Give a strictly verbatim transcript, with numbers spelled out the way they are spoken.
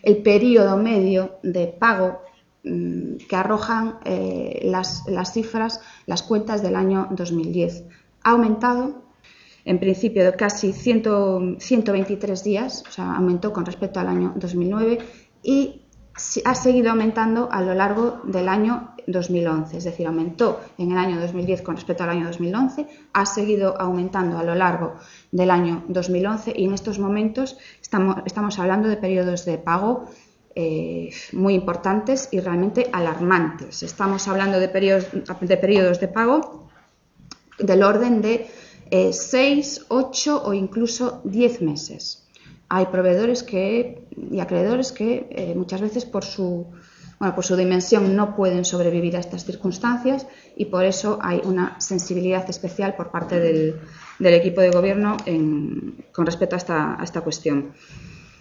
el periodo medio de pago mmm, que arrojan eh, las, las cifras, las cuentas del año dos mil diez. Ha aumentado, en principio, de casi ciento veintitrés días, o sea, aumentó con respecto al año dos mil nueve y ha seguido aumentando a lo largo del año dos mil once, es decir, aumentó en el año dos mil diez con respecto al año dos mil once, ha seguido aumentando a lo largo del año dos mil once y en estos momentos estamos, estamos hablando de periodos de pago eh, muy importantes y realmente alarmantes. Estamos hablando de periodos de, periodos de pago del orden de eh, seis, ocho o incluso diez meses. Hay proveedores que, y acreedores que eh, muchas veces por su, bueno, por su dimensión no pueden sobrevivir a estas circunstancias y por eso hay una sensibilidad especial por parte del, del equipo de gobierno en, con respecto a esta, a esta cuestión.